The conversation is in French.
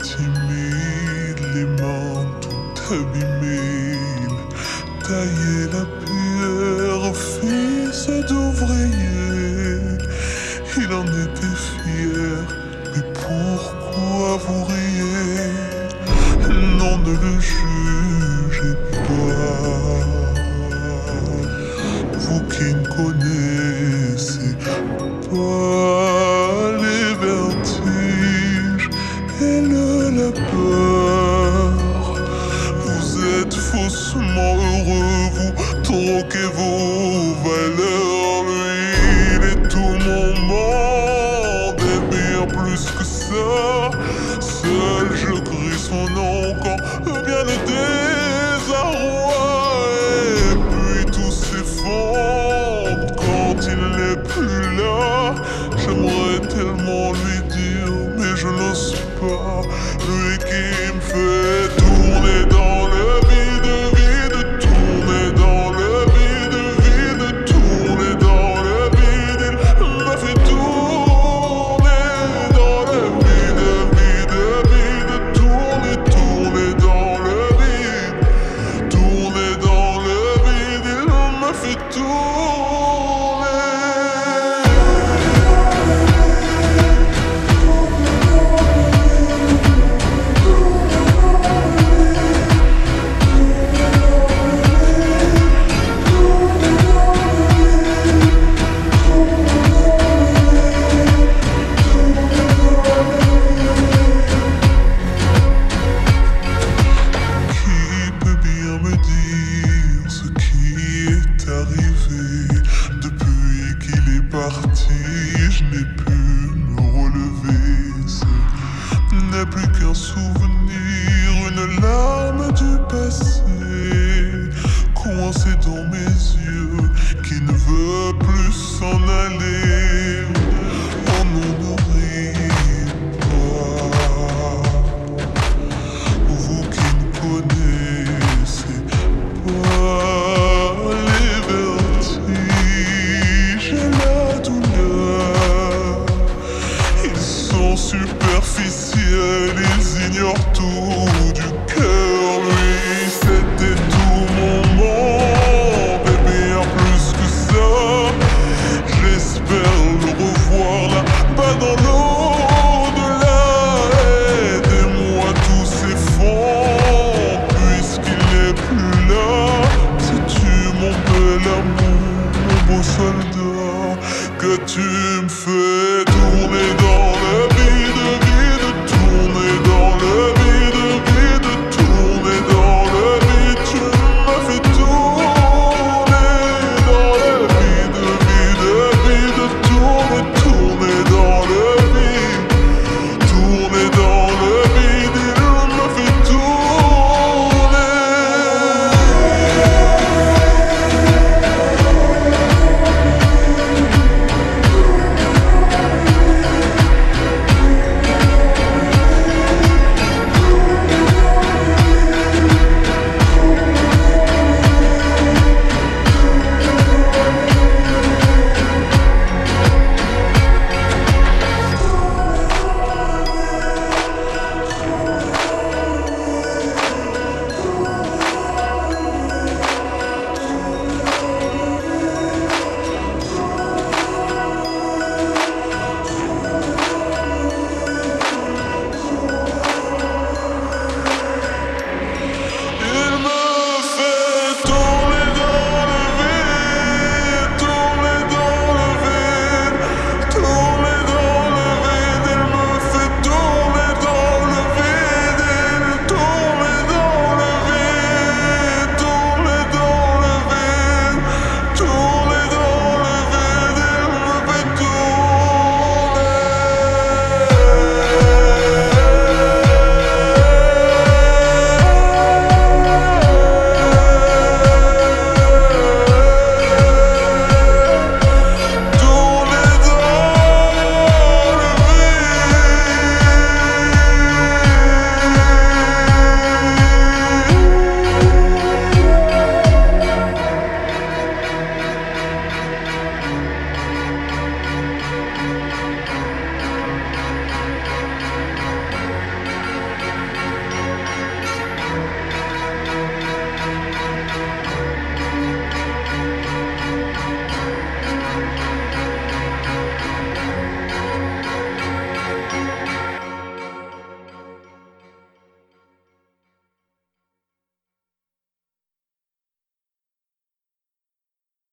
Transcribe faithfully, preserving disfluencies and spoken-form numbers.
timide, les mains tout abîmées. Il taillait la pierre, fils d'ouvrier. Il en était fier, mais pourquoi vous riez? Non, ne le jugez pas, vous qui ne connaissez pas les vertiges et le la peur. Vous êtes faussement heureux, vous troquez vos valeurs. Lui, il est tout mon monde et bien plus que ça. Seul je crie son nom quand vient le désarroi. Et puis tout s'effondre quand il n'est plus là. J'aimerais tellement lui dire, mais je n'ose pas. Lui qui me fait tourner dans le vide, vide, tourner dans le vide, vide, tourner dans le vide. Il me fait tourner dans le vide, vide, vide, tourner, tourner dans le vide, tourner dans le vide. Il me fait tourner. Depuis qu'il est parti, je n'ai pu me relever. Ce n'est plus qu'un souvenir, une larme du passé, coincée dans mes yeux, qui ne veut plus s'en aller.